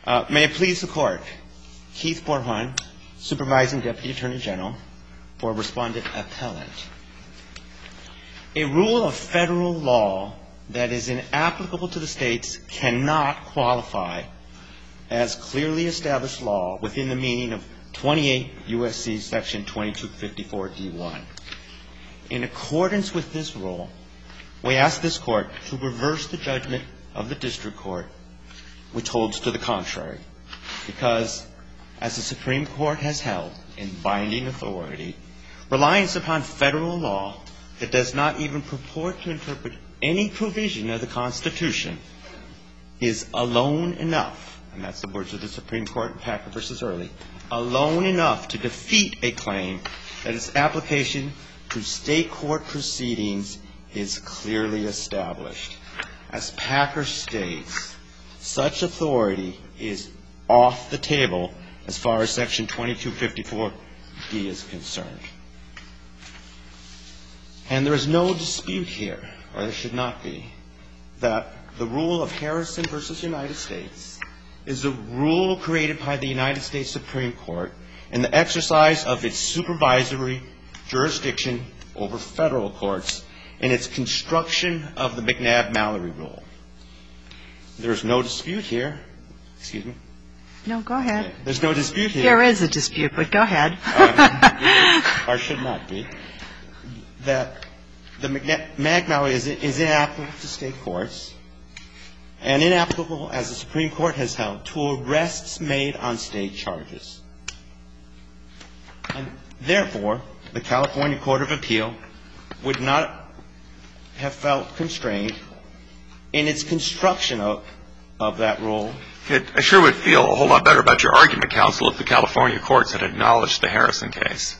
May it please the Court, Keith Borhan, Supervising Deputy Attorney General for Respondent Appellant. A rule of federal law that is inapplicable to the states cannot qualify as clearly established law within the meaning of 28 U.S.C. Section 2254 D.1. In accordance with this rule, we ask this Court to reverse the judgment of the District Court, which holds to the contrary, because, as the Supreme Court has held in binding authority, reliance upon federal law that does not even purport to interpret any provision of the Constitution is alone enough, and that's the words of the Supreme Court in Packer v. Early, alone enough to defeat a claim that its application to state court proceedings is clearly established. As Packer states, such authority is off the table as far as Section 2254 D is concerned. And there is no dispute here, or there should not be, that the rule of Harrison v. United States is a rule created by the United States Supreme Court in the exercise of its supervisory jurisdiction over federal courts in its construction of the McNabb-Mallory rule. There is no dispute here. Excuse me? No, go ahead. There's no dispute here. There is a dispute, but go ahead. Or should not be. That the McNabb-Mallory is inapplicable to state courts and inapplicable, as the Supreme Court has held, to arrests made on state charges. And therefore, the California Court of Appeal would not have felt constrained in its construction of that rule. I sure would feel a whole lot better about your argument, counsel, if the California courts had acknowledged the Harrison case.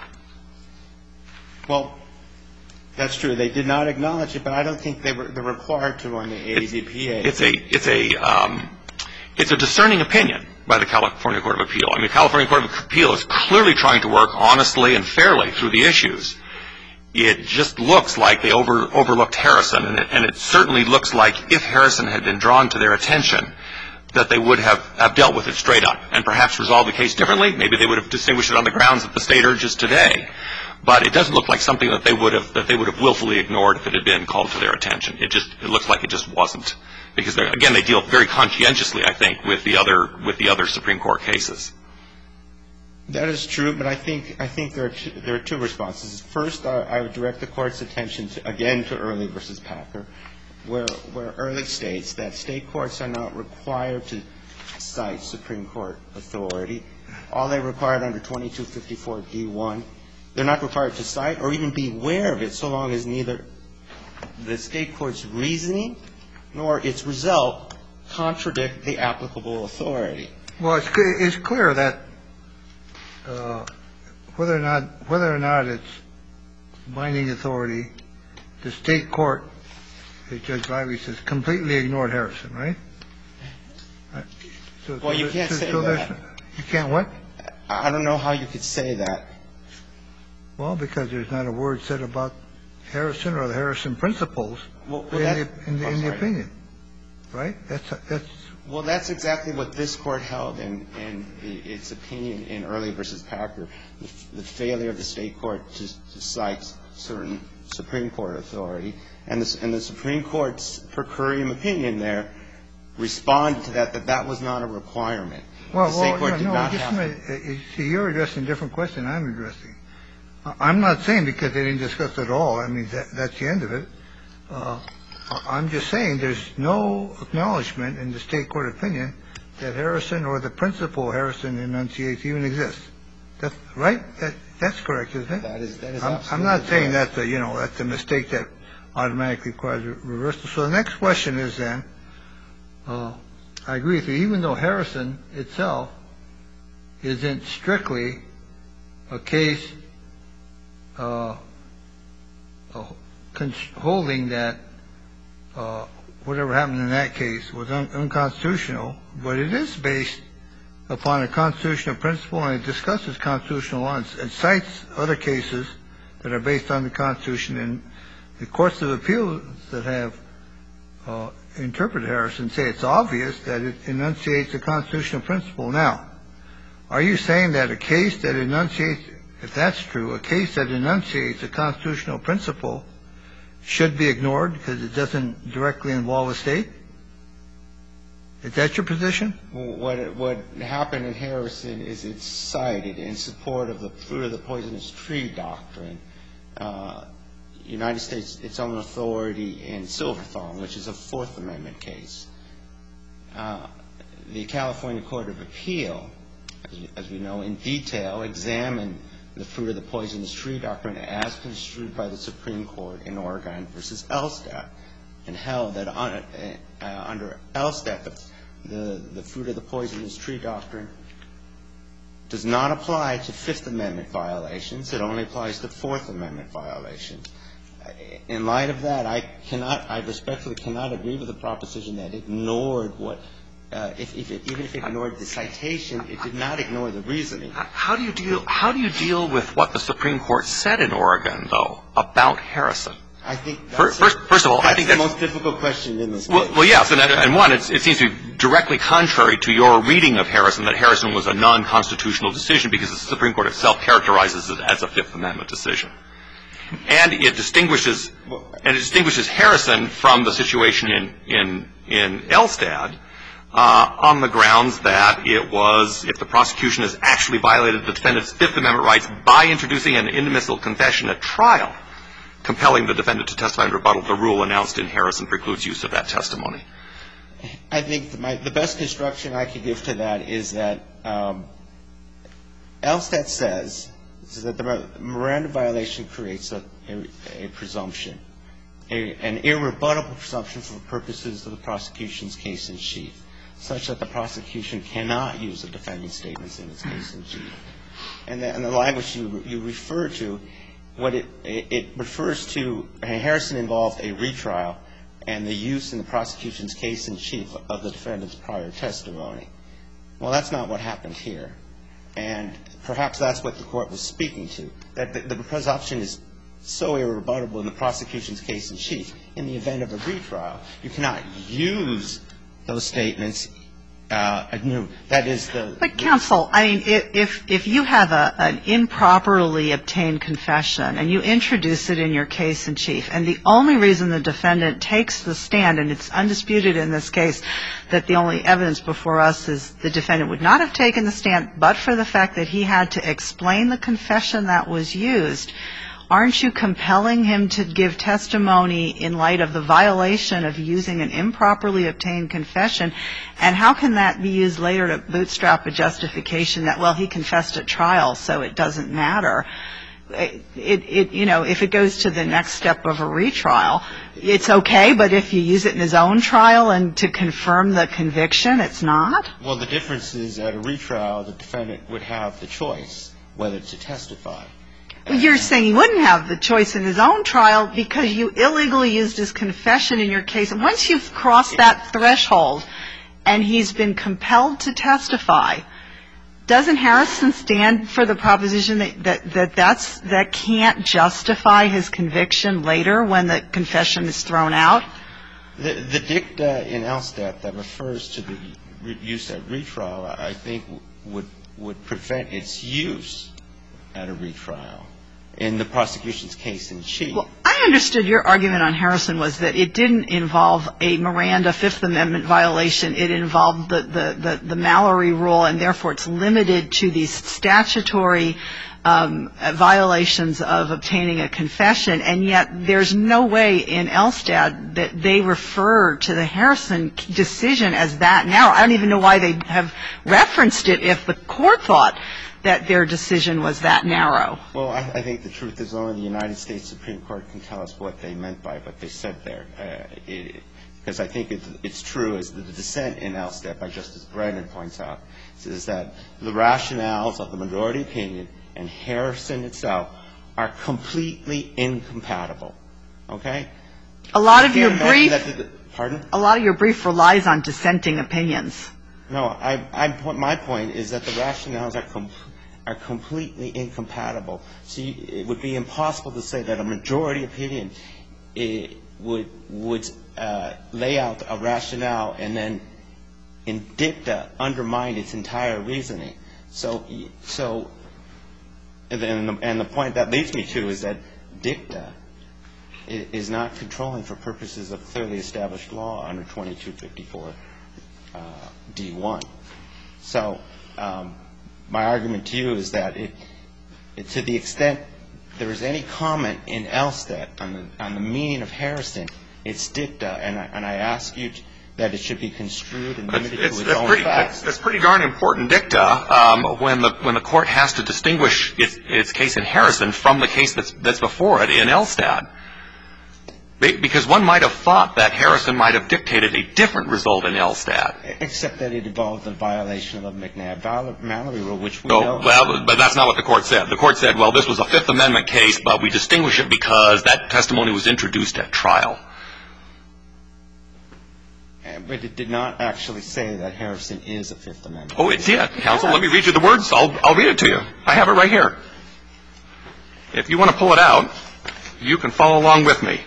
Well, that's true. They did not acknowledge it, but I don't think they're required to on the AZPA. It's a discerning opinion by the California Court of Appeal. I mean, the California Court of Appeal is clearly trying to work honestly and fairly through the issues. It just looks like they overlooked Harrison, and it certainly looks like if Harrison had been drawn to their attention, that they would have dealt with it straight up and perhaps resolved the case differently. Maybe they would have distinguished it on the grounds that the state urges today. But it doesn't look like something that they would have willfully ignored if it had been called to their attention. It looks like it just wasn't, because again, they deal very conscientiously, I think, with the other Supreme Court cases. That is true, but I think there are two responses. First, I would direct the Court's attention again to Early v. Packer, where Early states that state courts are not required to cite Supreme Court authority. All they required under 2254 D.1, they're not required to cite or even be aware of it so long as neither the state court's reasoning nor its result contradict the applicable authority. Well, it's clear that whether or not it's binding authority, the state court, as Judge Lively says, completely ignored Harrison, right? Well, you can't say that. You can't what? I don't know how you could say that. Well, because there's not a word said about Harrison or the Harrison principles in the opinion, right? Well, that's exactly what this Court held in its opinion in Early v. Packer, the failure of the state court to cite certain Supreme Court authority. And the Supreme Court's per curiam opinion there responded to that was not a requirement. The state court did not have to. See, you're addressing a different question I'm addressing. I'm not saying because they didn't discuss it at all. I mean, that's the end of it. I'm just saying there's no acknowledgment in the state court opinion that Harrison or the principle Harrison enunciates even exists. That's right? That's correct, isn't it? That is absolutely correct. I'm not saying that's a mistake that automatically requires reversal. So the next question is then, I agree with you, even though Harrison itself isn't strictly a case holding that whatever happened in that case was unconstitutional, but it is based upon a constitutional principle, and it discusses constitutional law and cites other cases that are based on the Constitution. And the courts of appeal that have interpret Harrison, say it's obvious that it enunciates a constitutional principle. Now, are you saying that a case that enunciates, if that's true, a case that enunciates a constitutional principle should be ignored because it doesn't directly involve a State? Is that your position? What happened in Harrison is it's cited in support of the fruit of the poisonous tree doctrine. United States, its own authority in Silverthorne, which is a Fourth Amendment case. The California Court of Appeal, as we know, in detail examined the fruit of the poisonous tree doctrine as construed by the Supreme Court in Oregon versus Elstad, and held that under Elstad, the fruit of the poisonous tree doctrine does not apply to Fifth Amendment violations. It only applies to Fourth Amendment violations. In light of that, I respectfully cannot agree with the proposition that ignored what, even if it ignored the citation, it did not ignore the reasoning. How do you deal with what the Supreme Court said in Oregon, though, about Harrison? I think that's first of all, I think the most difficult question in this case. Well, yes, and one, it seems to be directly contrary to your reading of Harrison, that Harrison was a non-constitutional decision because the Supreme Court itself characterizes it as a Fifth Amendment decision. And it distinguishes Harrison from the situation in Elstad on the grounds that it was, if the prosecution has actually violated the defendant's Fifth Amendment rights by introducing an inadmissible confession at trial, compelling the defendant to testify in rebuttal, the rule announced in Harrison precludes use of that testimony. I think the best construction I could give to that is that Elstad says that the Miranda violation creates a presumption, an irrebuttable presumption for the purposes of the prosecution's case in chief, such that the prosecution cannot use the defendant's statements in its case in chief. And the language you refer to, what it refers to, Harrison involved a retrial and the use in the prosecution's case in chief of the defendant's prior testimony. Well, that's not what happened here. And perhaps that's what the Court was speaking to, that the presumption is so irrebuttable in the prosecution's case in chief. In the event of a retrial, you cannot use those statements anew. That is the... But, counsel, I mean, if you have an improperly obtained confession and you introduce it in your case in chief, and the only reason the defendant takes the stand, and it's undisputed in this case that the only evidence before us is the defendant would not have taken the stand but for the fact that he had to explain the confession that was used, aren't you compelling him to give testimony in light of the violation of using an improperly obtained confession? And how can that be used later to bootstrap a justification that, well, he confessed at trial, so it doesn't matter? You know, if it goes to the next step of a retrial, it's okay, but if you use it in his own trial and to confirm the conviction, it's not? Well, the difference is at a retrial, the defendant would have the choice whether to testify. You're saying he wouldn't have the choice in his own trial because you illegally used his confession in your case. And once you've crossed that threshold and he's been compelled to testify, doesn't Harrison stand for the proposition that can't justify his conviction later when the confession is thrown out? The dicta in Elstad that refers to the use at retrial, I think, would prevent its use at a retrial in the prosecution's case in chief. Well, I understood your argument on Harrison was that it didn't involve a Miranda Fifth Amendment violation. It involved the Mallory rule, and therefore it's limited to these statutory violations of obtaining a confession. And yet there's no way in Elstad that they refer to the Harrison decision as that narrow. I don't even know why they have referenced it if the Court thought that their decision was that narrow. Well, I think the truth is only the United States Supreme Court can tell us what they meant by what they said there. Because I think it's true, as the dissent in Elstad by Justice Brennan points out, is that the rationales of the majority opinion and Harrison itself are completely incompatible. Okay? A lot of your brief relies on dissenting opinions. No, my point is that the rationales are completely incompatible. So it would be impossible to say that a majority opinion lay out a rationale and then in dicta undermine its entire reasoning. And the point that leads me to is that dicta is not controlling for purposes of clearly established law under 2254 D1. So my argument to you is that to the extent there is any comment in Elstad on the meaning of Harrison, it's dicta, and I ask you that it should be construed and limited to its own facts. It's pretty darn important dicta when the court has to distinguish its case in Harrison from the case that's before it in Elstad. Because one might have thought that Harrison might have dictated a different result in Elstad. Except that it involved a violation of the McNabb-Mallory rule, which we know. Well, but that's not what the court said. The court said, well, this was a Fifth Amendment case, but we distinguish it because that testimony was introduced at trial. But it did not actually say that Harrison is a Fifth Amendment. Oh, it did. Counsel, let me read you the words. I'll read it to you. I have it right here. If you want to pull it out, you can follow along with me.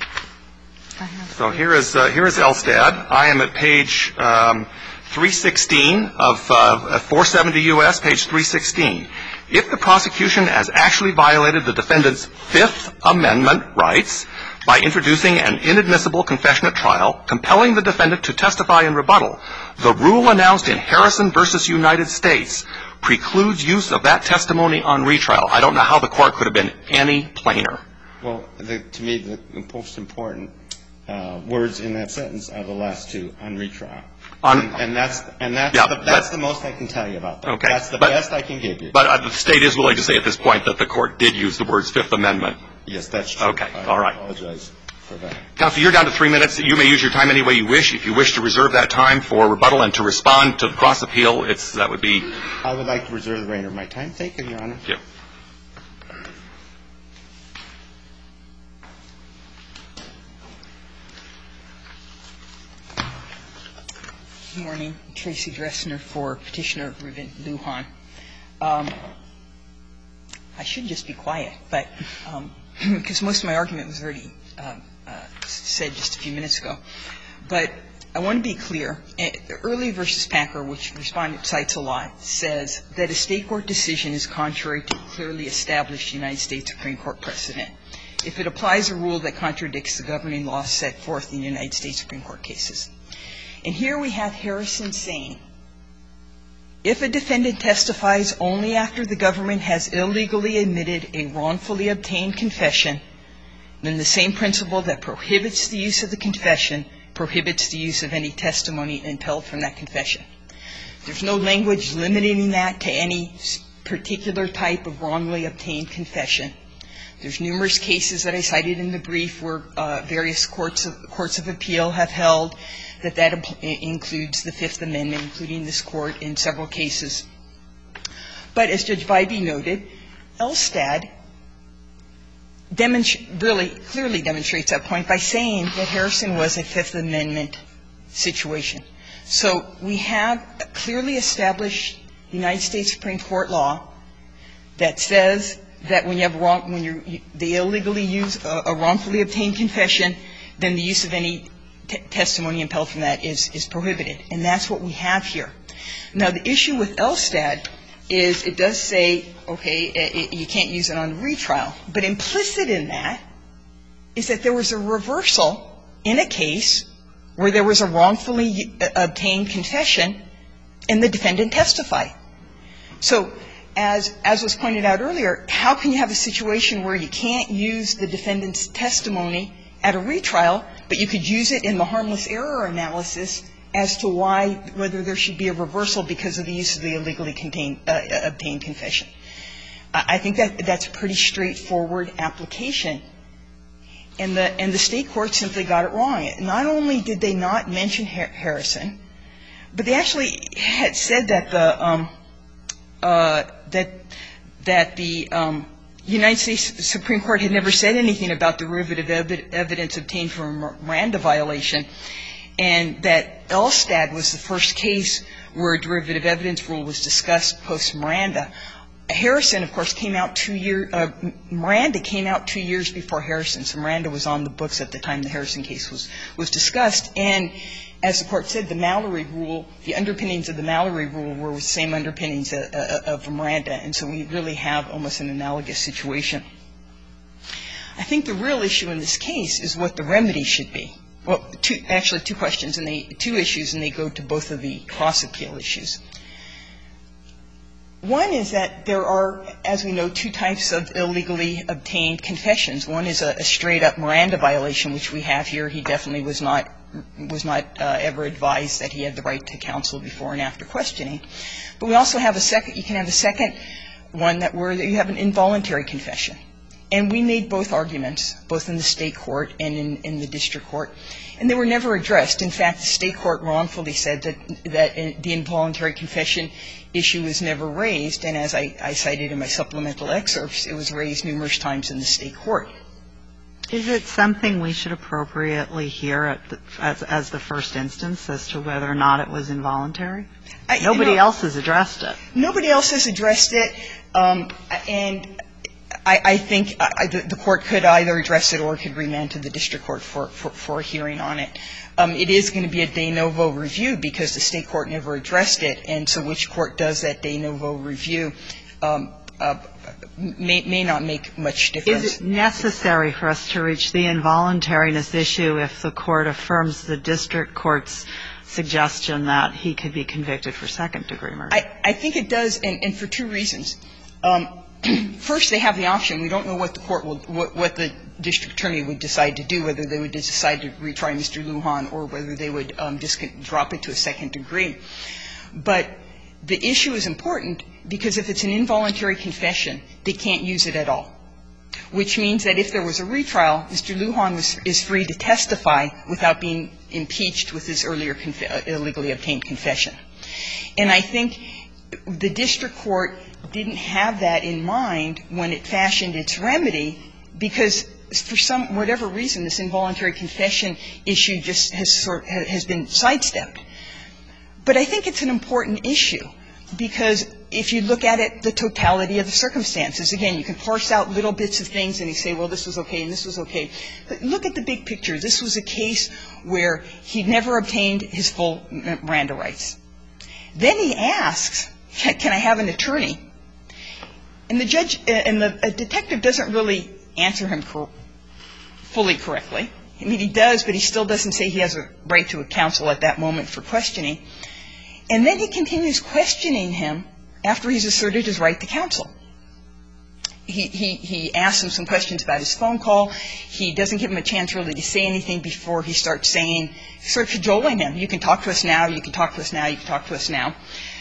So here is Elstad. I am at page 316 of 470 U.S., page 316. If the prosecution has actually violated the defendant's Fifth Amendment rights by introducing an inadmissible confession at trial, compelling the defendant to testify in rebuttal, the rule announced in Harrison v. United States precludes use of that testimony on retrial. I don't know how the court could have been any plainer. Well, to me, the most important words in that sentence are the last two, on retrial. And that's the most I can tell you about that. Okay. That's the best I can give you. But the State is willing to say at this point that the court did use the words Fifth Amendment. Yes, that's true. Okay. All right. I apologize for that. Counsel, you're down to 3 minutes. You may use your time any way you wish. If you wish to reserve that time for rebuttal and to respond to the cross-appeal, that would be. I would like to reserve the remainder of my time. Thank you, Your Honor. Thank you. Good morning. Tracy Dressner for Petitioner Reuben Lujan. I should just be quiet, but because most of my argument was already said just a few minutes ago. But I want to be clear. Early v. Packer, which Respondent cites a lot, says that a State court decision is contrary to clearly established United States Supreme Court precedent if it applies a rule that contradicts the governing law set forth in United States Supreme Court cases. And here we have Harrison saying, if a defendant testifies only after the government has illegally admitted a wrongfully obtained confession, then the same principle that prohibits the use of the confession prohibits the use of any testimony impelled from that confession. There's no language limiting that to any particular type of wrongly obtained confession. There's numerous cases that I cited in the brief where various courts of appeal have held that includes the Fifth Amendment, including this Court in several cases. But as Judge Bybee noted, Elstad really clearly demonstrates that point by saying that Harrison was a Fifth Amendment situation. So we have a clearly established United States Supreme Court law that says that when they illegally use a wrongfully obtained confession, then the use of any testimony impelled from that is prohibited. And that's what we have here. Now, the issue with Elstad is it does say, okay, you can't use it on retrial. But implicit in that is that there was a reversal in a case where there was a wrongfully obtained confession and the defendant testified. So as was pointed out earlier, how can you have a situation where you can't use the defendant's testimony at a retrial, but you could use it in the harmless error analysis as to whether there should be a reversal because of the use of the illegally obtained confession? I think that's a pretty straightforward application. And the State court simply got it wrong. Not only did they not mention Harrison, but they actually had said that the United States Supreme Court had never said anything about derivative evidence obtained from a Miranda violation, and that Elstad was the first case where a derivative evidence rule was discussed post-Miranda. Harrison, of course, came out Miranda came out 2 years before Harrison. So Miranda was on the books at the time the Harrison case was discussed. And as the Court said, the Mallory rule, the underpinnings of the Mallory rule were the same underpinnings of Miranda. And so we really have almost an analogous situation. I think the real issue in this case is what the remedy should be. Well, two questions, and two issues, and they go to both of the cross-appeal issues. One is that there are, as we know, two types of illegally obtained confessions. One is a straight-up Miranda violation, which we have here. He definitely was not ever advised that he had the right to counsel before and after questioning. But we also have you can have a second one where you have an involuntary confession. And we made both arguments, both in the state court and in the district court, and they were never addressed. In fact, the state court wrongfully said that the involuntary confession issue was never raised, and as I cited in my supplemental excerpts, it was raised numerous times in the state court. Is it something we should appropriately hear as the first instance as to whether or not it was involuntary? Nobody else has addressed it. Nobody else has addressed it, and I think the court could either address it or could remand to the district court for a hearing on it. It is going to be a de novo review because the state court never addressed it, and so which court does that de novo review may not make much difference. Is it necessary for us to reach the involuntariness issue if the court affirms the district court's suggestion that he could be convicted for second-degree murder? I think it does, and for two reasons. First, they have the option. We don't know what what the district attorney would decide to do, whether they would decide to retry Mr. Lujan or whether they would just drop it to a second degree. But the issue is important because if it's an involuntary confession, they can't use it at all, which means that if there was a retrial, Mr. Lujan is free to testify without being impeached with his earlier illegally obtained confession. And I think the district court didn't have that in mind when it fashioned its remedy because for whatever reason, this involuntary confession issue just has been sidestepped. But I think it's an important issue because if you look at it, the totality of the circumstances, again, you can parse out little bits of things and you say, well, this was okay and this was okay. But look at the big picture. This was a case where he never obtained his full Miranda rights. Then he asks, can I have an attorney? And the judge and the detective doesn't really answer him fully correctly. I mean, he does, but he still doesn't say he has a right to a counsel at that moment for questioning. And then he continues questioning him after he's asserted his right to counsel. He asks him some questions about his phone call. He doesn't give him a chance really to say anything before he starts saying, sort of cajoling him, you can talk to us now, you can talk to us now, you can talk to us now.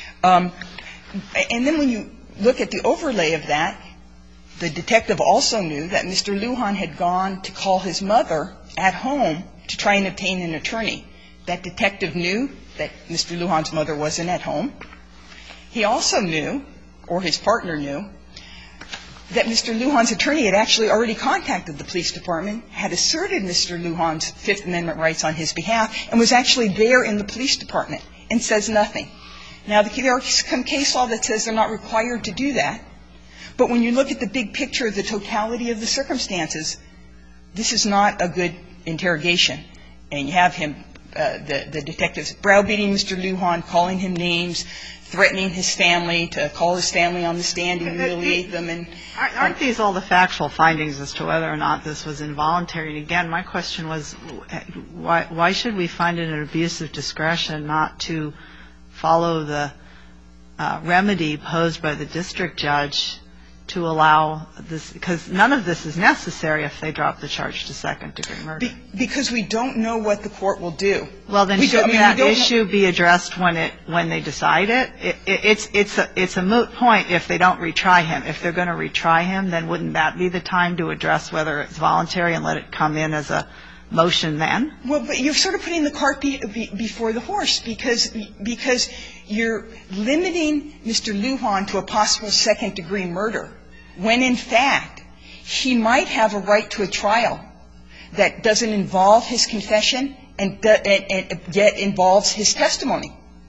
And then when you look at the overlay of that, the detective also knew that Mr. Lujan had gone to call his mother at home to try and obtain an attorney. That detective knew that Mr. Lujan's mother wasn't at home. He also knew, or his partner knew, that Mr. Lujan's attorney had actually already contacted the police department, had asserted Mr. Lujan's Fifth Amendment rights on his behalf, and was actually there in the police department and says nothing. Now, there is some case law that says they're not required to do that. But when you look at the big picture of the totality of the circumstances, this is not a good interrogation. And you have him, the detectives, browbeating Mr. Lujan, calling him names, threatening his family to call his family on the stand and humiliate them. Aren't these all the factual findings as to whether or not this was involuntary? And again, my question was, why should we find it an abuse of discretion not to follow the remedy posed by the district judge to allow this? Because none of this is necessary if they drop the charge to second-degree murder. Because we don't know what the court will do. Well, then shouldn't that issue be addressed when they decide it? It's a moot point if they don't retry him. If they're going to retry him, then wouldn't that be the time to address whether it's voluntary and let it come in as a motion then? Well, but you're sort of putting the cart before the horse because you're limiting Mr. Lujan to a possible second-degree murder when, in fact, he might have a right to a trial that doesn't involve his confession and yet involves his testimony.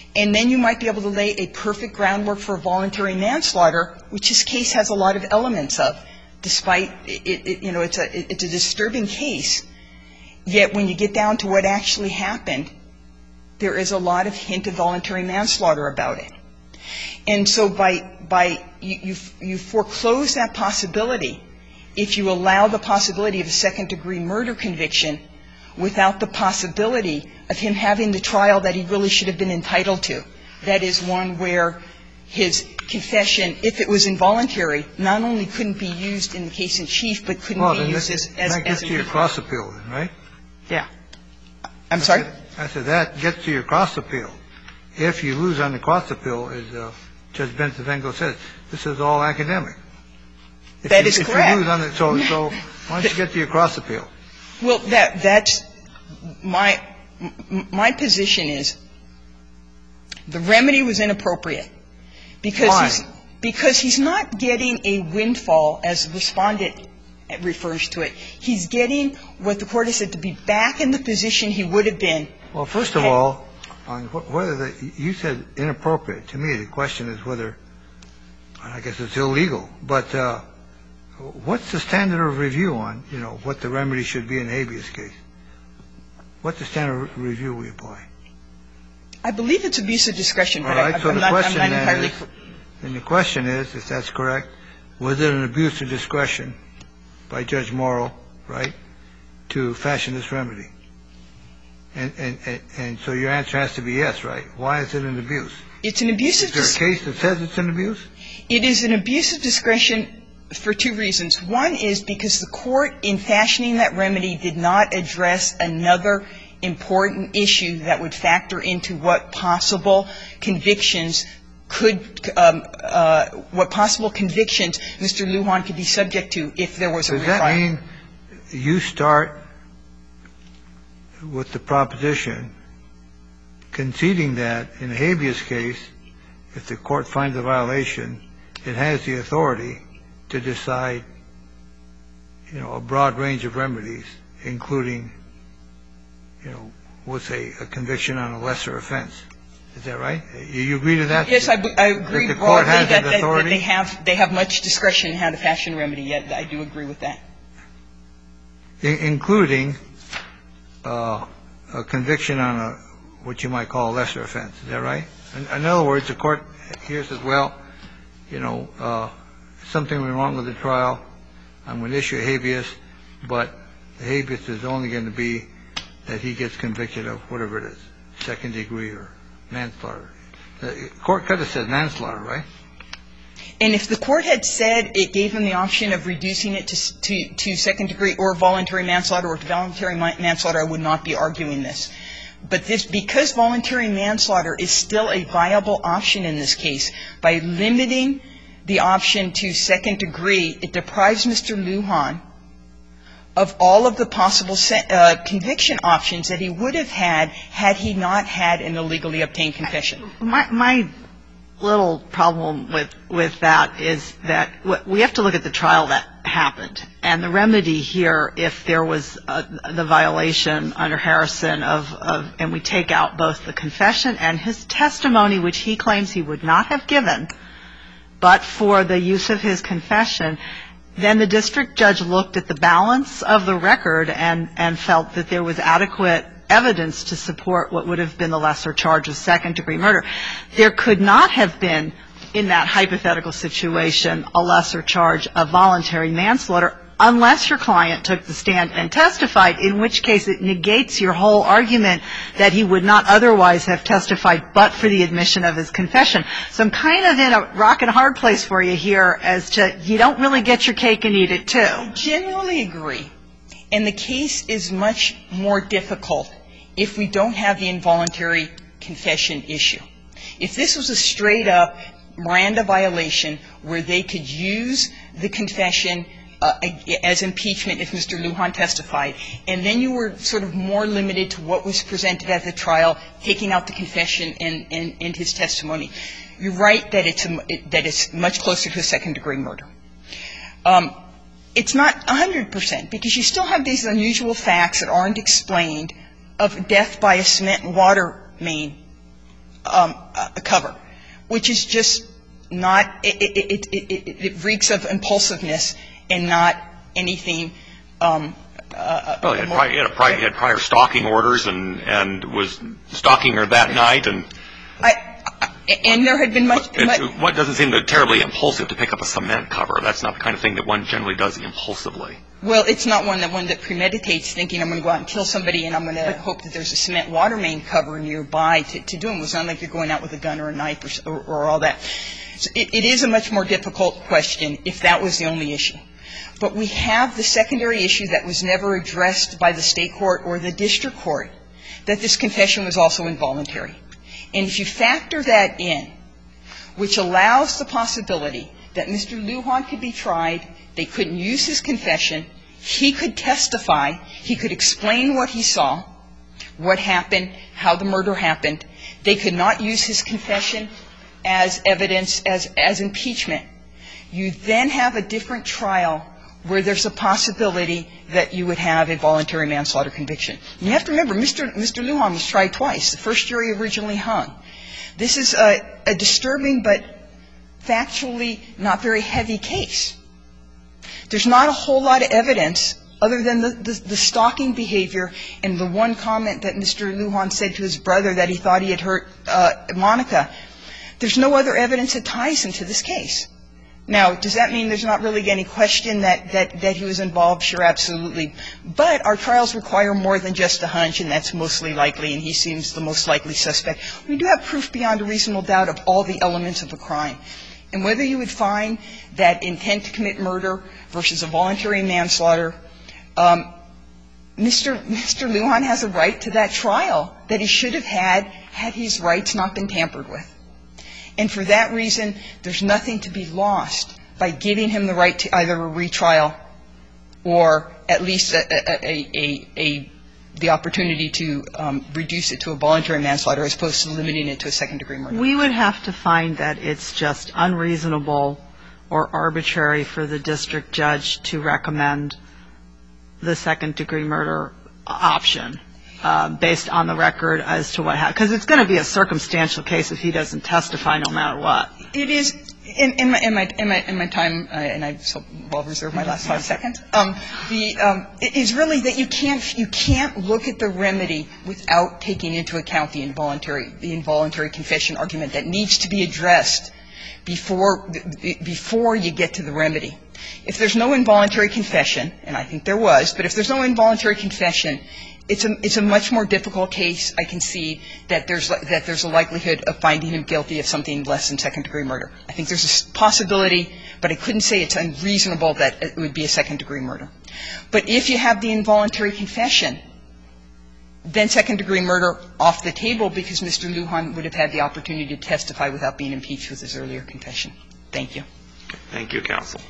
And then you might be able to lay a perfect groundwork for voluntary manslaughter, which this case has a lot of elements of, despite it's a disturbing case. Yet when you get down to what actually happened, there is a lot of hint of voluntary manslaughter about it. And so you foreclose that possibility if you allow the possibility of a second-degree murder conviction without the possibility of him having the trial that he really should have been entitled to. That is one where his confession, if it was involuntary, not only couldn't be used in the case in chief, but couldn't be used as that gets to your cross appeal, then, right? Yeah. I'm sorry? I said that gets to your cross appeal. If you lose on the cross appeal, as Judge Benzavengo says, this is all academic. That is correct. If you lose on it, so why don't you get to your cross appeal? Well, that's my position is the remedy was inappropriate because he's not getting a windfall, as the Respondent refers to it. He's getting what the Court has said to be back in the position he would have been. Well, first of all, on whether you said inappropriate. To me, the question is whether, I guess it's illegal. But what's the standard of review on, what the remedy should be in a habeas case? What's the standard of review we apply? I believe it's abuse of discretion, but I'm not entirely. And the question is, if that's correct, was it an abuse of discretion by Judge Morrow, right, to fashion this remedy? And so your answer has to be yes, right? Why is it an abuse? It's an abuse of discretion. Is there a case that says it's an abuse? It is an abuse of discretion for two reasons. One is because the Court, in fashioning that remedy, did not address another important issue that would factor into what possible convictions Mr. Lujan could be subject to if there was a retrial. Does that mean you start with the proposition conceding that in a habeas case, if the Court finds a violation, it has the authority to decide, a broad range of remedies, including, we'll say a conviction on a lesser offense. Is that right? You agree to that? Yes, I agree that the Court broadly has that authority? they have much discretion in how to fashion a remedy. Yet I do agree with that. Including a conviction on what you might call a lesser offense. Is that right? In other words, the Court here says, well, something went wrong with the trial. I'm going to issue a habeas, but the habeas is only going to be that he gets convicted of whatever it is, second degree or manslaughter. The Court could have said manslaughter, right? And if the Court had said it gave him the option of reducing it to second degree or voluntary manslaughter or to voluntary manslaughter, I would not be arguing this. But because voluntary manslaughter is still a viable option in this case, by limiting the option to second degree, it deprives Mr. Lujan of all of the possible conviction options that he would have had he not had an illegally obtained confession. My little problem with that is that we have to look at the trial that happened. And the remedy here, if there was the violation under Harrison and we take out both the confession and his testimony, which he claims he would not have given, but for the use of his confession, then the district judge looked at the balance of the record and felt that there was adequate evidence to support what would have been the lesser charge of second-degree murder. There could not have been, in that hypothetical situation, a lesser charge of voluntary manslaughter unless your client took the stand and testified, in which case it negates your whole argument that he would not otherwise have testified but for the admission of his confession. So I'm kind of in a rock and a hard place for you here as to you don't really get your cake and eat it, too. I genuinely agree. And the case is much more difficult if we don't have the involuntary confession issue. If this was a straight-up Miranda violation where they could use the confession as impeachment if Mr. Lujan testified, and then you were sort of more limited to what was presented at the trial, taking out the confession and his testimony, you're right that it's much closer to a second-degree murder. It's not 100% because you still have these unusual facts that aren't explained of death by a cement and water main cover, which is just not, it reeks of impulsiveness and not anything. Well, he had prior stalking orders and was stalking her that night. And there had been much. What doesn't seem terribly impulsive to pick up a cement cover? That's not the kind of thing that one generally does impulsively. Well, it's not one that premeditates, thinking I'm going to go out and kill somebody and I'm going to hope that there's a cement water main cover nearby to do them. It's not like you're going out with a gun or a knife or all that. So it is a much more difficult question if that was the only issue. But we have the secondary issue that was never addressed by the state court or the district court, that this confession was also involuntary. And if you factor that in, which allows the possibility that Mr. Lujan could be tried, they couldn't use his confession, he could testify, he could explain what he saw, what happened, how the murder happened. They could not use his confession as evidence, as impeachment. You then have a different trial where there's a possibility that you would have a voluntary manslaughter conviction. And you have to remember, Mr. Lujan was tried twice. The first jury originally hung. This is a disturbing but factually not very heavy case. There's not a whole lot of evidence other than the stalking behavior and the one comment that Mr. Lujan said to his brother that he thought he had hurt Monica. There's no other evidence that ties him to this case. Now, does that mean there's not really any question that he was involved? Sure, absolutely. But our trials require more than just a hunch, and that's mostly likely, and he seems the most likely suspect. We do have proof beyond a reasonable doubt of all the elements of a crime. And whether you would find that intent to commit murder versus a voluntary manslaughter, Mr. Lujan has a right to that trial that he should have had his rights not been tampered with. And for that reason, there's nothing to be lost by giving him the right to either a retrial or at least the opportunity to reduce it to a voluntary manslaughter as opposed to limiting it to a second-degree murder. We would have to find that it's just unreasonable or arbitrary for the district judge to recommend the second-degree murder option based on the record as to what happened. Because it's going to be a circumstantial case if he doesn't testify no matter what. It is. In my time, and I will reserve my last 5 seconds, it is really that you can't look at the remedy without taking into account the involuntary confession argument that needs to be addressed before you get to the remedy. If there's no involuntary confession, and I think there was, but if there's no involuntary confession, it's a much more difficult case, I can see, that there's a likelihood of finding him guilty of something less than second-degree murder. I think there's a possibility, but I couldn't say it's unreasonable that it would be a second-degree murder. But if you have the involuntary confession, then second-degree murder off the table because Mr. Lujan would have had the opportunity to testify without being impeached with his earlier confession. Thank you. Thank you, counsel.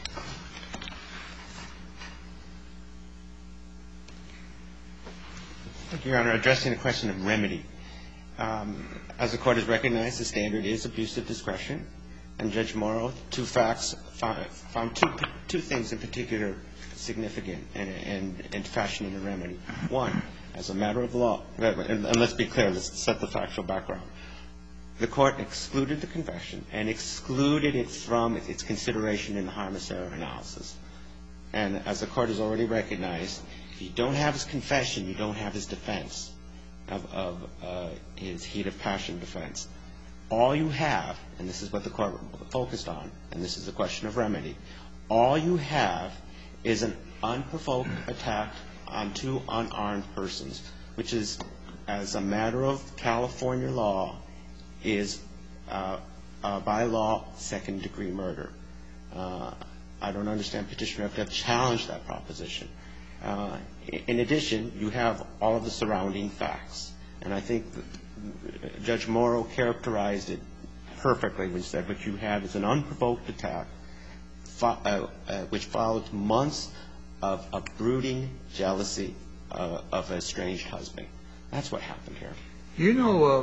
Thank you, Your Honor. Addressing the question of remedy. As the Court has recognized, the standard is abuse of discretion. And Judge Morrow, found two things in particular significant in fashioning the remedy. One, as a matter of law, and let's be clear, let's set the factual background. The Court excluded the confession and excluded it from its consideration in the harmless error analysis. And as the Court has already recognized, if you don't have his confession, you don't have his defense of his heat of passion defense. All you have, and this is what the Court focused on, and this is the question of remedy, all you have is an unprovoked attack on two unarmed persons, which is, as a matter of California law, is by law second-degree murder. I don't understand Petitioner have to challenge that proposition. In addition, you have all of the surrounding facts. And I think Judge Morrow characterized it perfectly when he said what you have is an unprovoked attack which followed months of brooding jealousy of a estranged husband. That's what happened here. You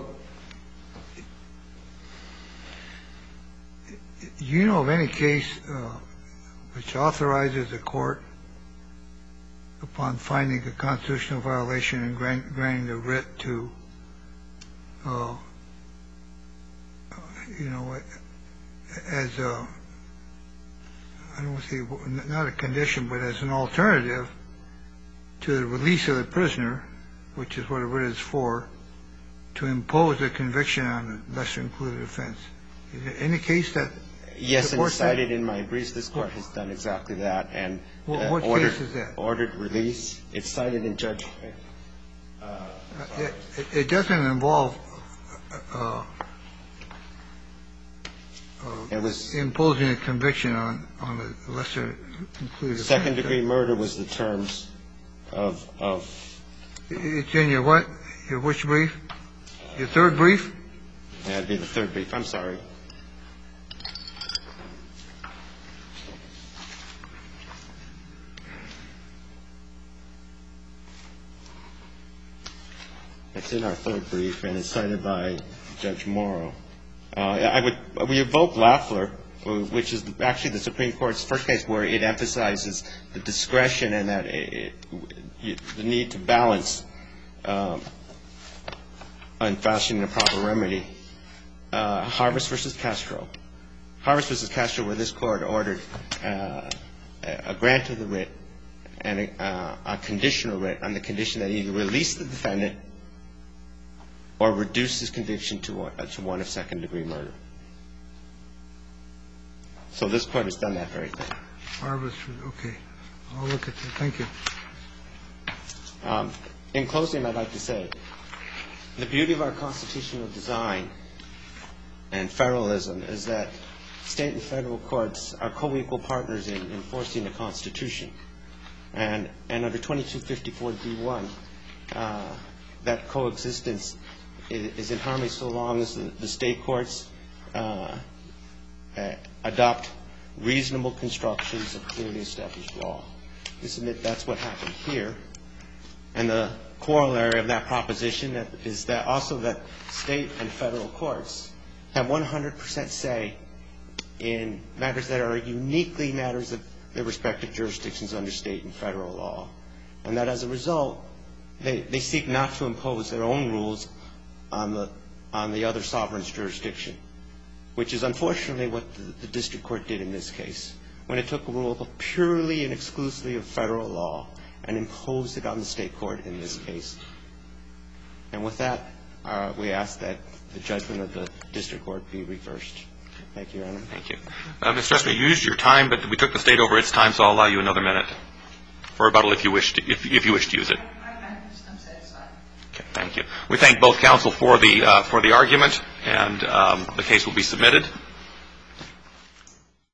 know of any case which authorizes a court, upon finding a constitutional violation and granting the writ to you know, as a, I don't want to say not a condition, but as an alternative to the release of the prisoner, which is what a writ is for, to impose a conviction on a lesser included offense. Is there any case that Yes, and supports that? cited in my briefs, this Court has done exactly that and What case is that? ordered release. It's cited in Judge. It doesn't involve It was imposing a conviction on a lesser included offense. second-degree murder was the terms of. It's in your what? Your which brief? Your third brief? That'd be the third brief. I'm sorry. It's in our third brief, and it's cited by Judge Morrow. We evoke Lafler, which is actually the Supreme Court's first case where it emphasizes the discretion and that the need to balance in fashioning a proper remedy. Harvest versus Castro. Harvest versus Castro, where this Court ordered a grant of the writ and a conditional writ on the condition that either release the defendant or reduce his conviction to one of second-degree murder. So this Court has done that very thing. Harvest, okay. I'll look at that. Thank you. In closing, I'd like to say the beauty of our constitutional design and federalism is that state and federal courts are co-equal partners in enforcing the Constitution. And under 2254d1, that coexistence is in harmony so long as the state courts adopt reasonable constructions of clearly established law. We submit that's what happened here. And the corollary of that proposition is that also that state and federal courts have 100% say in matters that are uniquely matters of their respective jurisdictions under state and federal law. And that as a result, they seek not to impose their own rules on the other sovereign's jurisdiction, which is unfortunately what the district court did in this case, when it took a rule purely and exclusively of federal law and imposed it on the state court in this case. And with that, we ask that the judgment of the district court be reversed. Thank you, Your Honor. Thank you. Mr. Esther, you used your time, but we took the state over its time, so I'll allow you another minute for rebuttal if you wish to use it. I'm satisfied. Okay, thank you. We thank both counsel for the argument, and the case will be submitted.